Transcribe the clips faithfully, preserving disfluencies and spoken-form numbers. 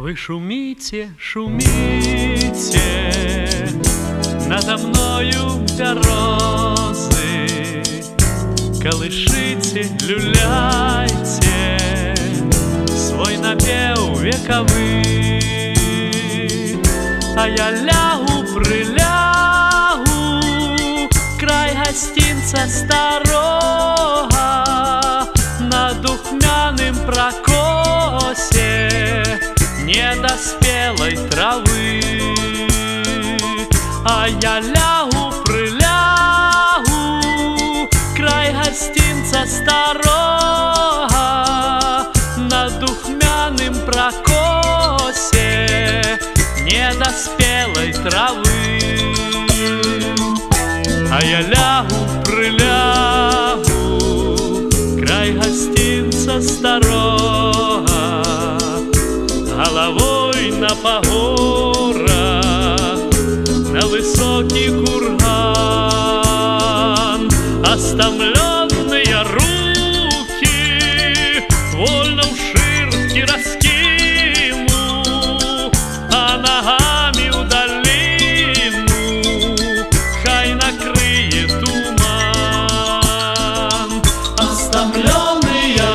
Вы шумите, шумите, надо мною березы, колышите, люляйте свой напев вековый, а я лягу, прилягу, край гостинца старого, на духмяным прокосе недоспелой травы, а я лягу, прилягу, край гостинца старого, на духмяным прокосе недоспелой травы, а я лягу, прилягу, край гостинца старого, головой на погорах, на высокий курган. Остомленные руки вольно в ширке раскину, а ногами в долину хай накрыет туман. Остомленные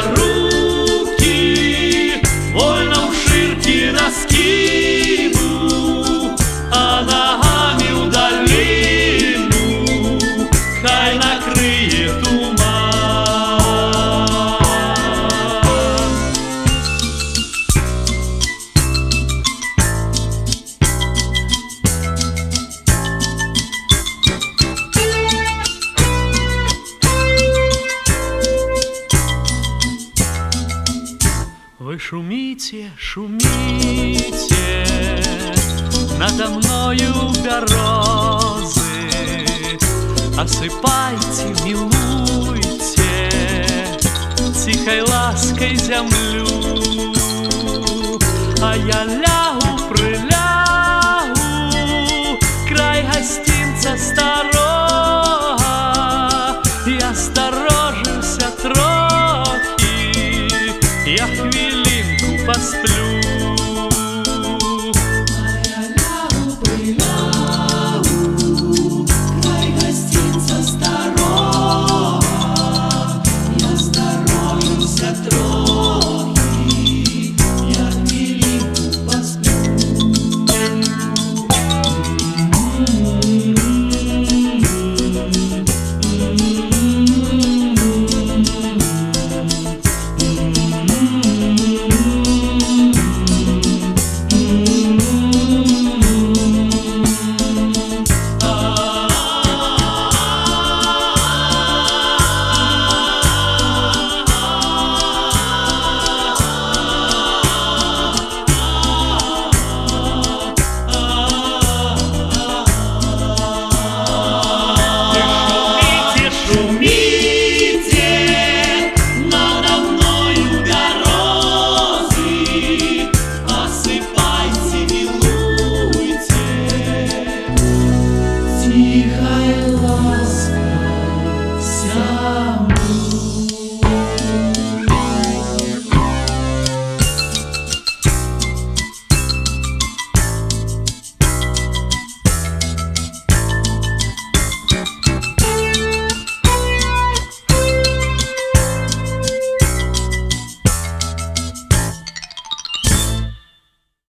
руки вольно в ширке раскину, а ногами в долину хай накрыет туман. Вы шумите, шумите, надо мною березы, осыпайте, милуйте тихой лаской землю, а я лягу, прилягу, край гостинца старого, и осторожился трохи, я хвилинку посплю.